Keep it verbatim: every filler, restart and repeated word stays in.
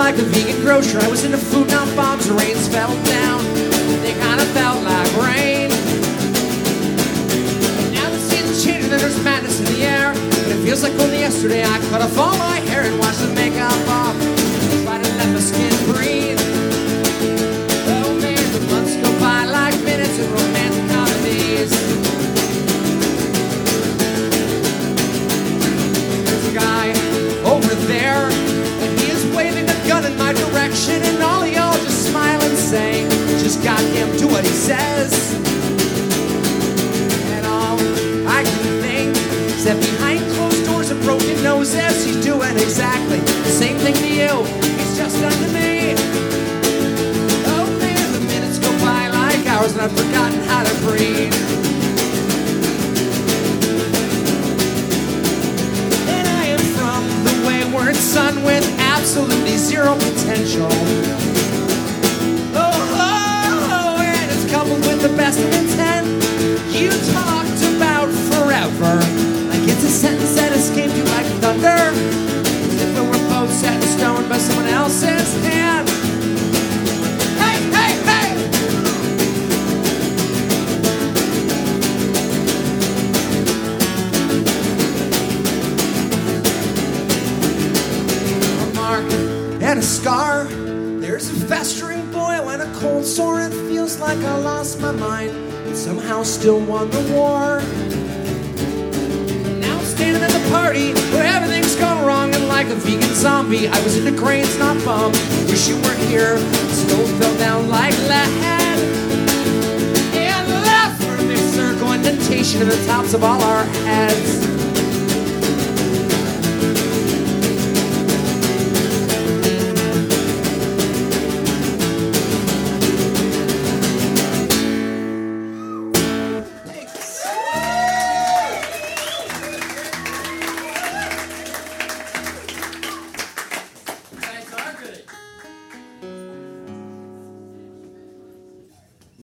like a vegan grocer. I was into food, not bombs. The rains fell down. They kind of felt like rain. And now the season's changing and there's madness in the air. But it feels like only yesterday I cut off all my hair and washed the makeup off. Try to let my skin breathe. Oh man, the months go by like minutes in romantic comedies. There's a guy over there, and he is waving a gun in my direction, and all of y'all just smile and say, just goddamn do what he says. And all I can think is that behind closed doors and broken noses, he's doing exactly the same thing to you. He's just done to me. Oh man, the minutes go by like hours, and I've forgotten how to breathe. And I am from the wayward son with absolutely zero potential. Oh, oh, oh, and it's coupled with the best of intent. You talked about forever, like it's a sentence that escaped you like thunder. As if it were both set in stone by someone else's hand. Hey, hey, hey! A mark and a scar. There's a festering boil and a cold sore. It feels like I lost my mind, but somehow still won the war. Now I'm standing at the party where everything's gone wrong, and like a vegan zombie, I was into grains, not bum. Wish you weren't here. Snow fell down like lead, and left for a big circle indentation in the tops of all our heads.